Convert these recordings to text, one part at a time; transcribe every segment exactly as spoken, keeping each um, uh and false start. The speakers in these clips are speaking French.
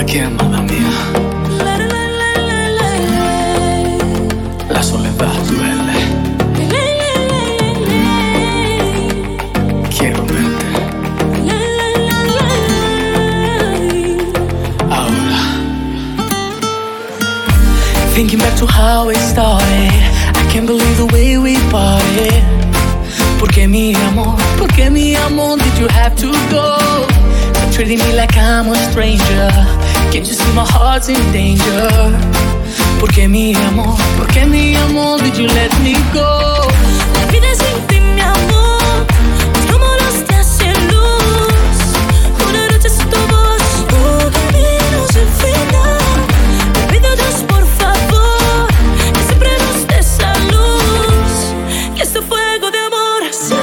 Perché, amada mia, la soledad duele. Quiero verte. Ahora. Thinking back to how it started, I can't believe the way we parted. Porque mi amor, porque mi amor, did you have to go? Treating me like I'm a stranger. Can't you see my heart's in danger? Porque mi amor, porque mi amor, did you let me go? La vida sin ti, mi amor, es como los días sin luz. Una noche sin tu voz, un camino sin final. Te pido a Dios, por favor, que siempre nos dé esa luz, que este fuego de amor se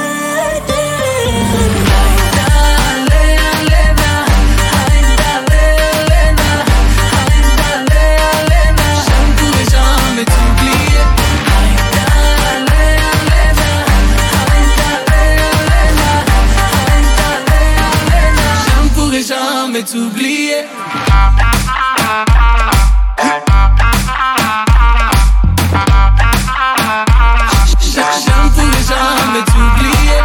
t'oublier. Je ne pourrai jamais t'oublier.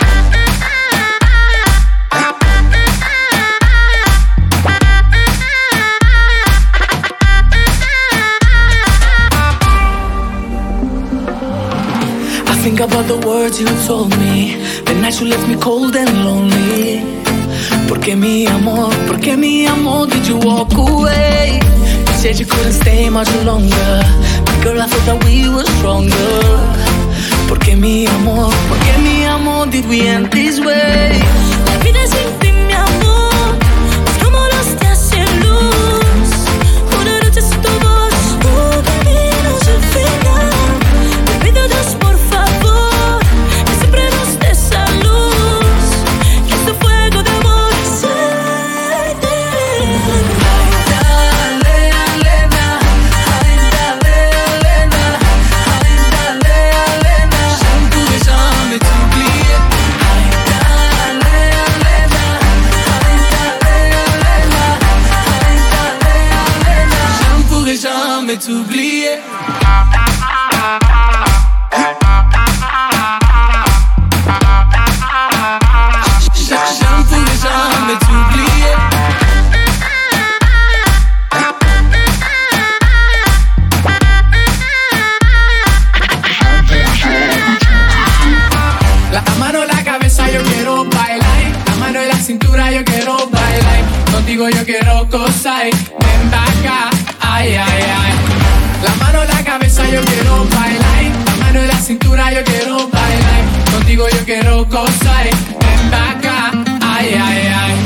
I think about the words you told me, the nights you left me cold and lonely. Porque mi amor, porque mi amor, did you walk away? You said you couldn't stay much longer, but girl, I thought that we were stronger. Porque mi amor, porque mi amor, did we end this way? La vida sin ti, mi amor, es como los días sin luz. Una noche sin tu voz, un camino sin final. Te pido a Dios, por favor, que siempre nos dé esa luz, que este fuego de amor. T'oublier. Je ne pourrai jamais t'oublier. La mano en la cabeza yo quiero bailar, la mano en la cintura yo quiero bailar, contigo yo quiero gozar, ven pa' acá, ay, ay, ay. La mano en la cabeza yo quiero bailar, la mano en la cintura yo quiero bailar, contigo yo quiero gozar, ven pa' acá, ay, ay, ay.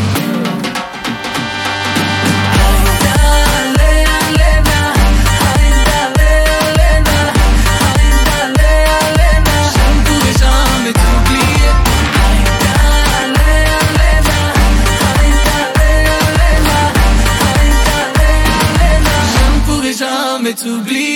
T'oublier.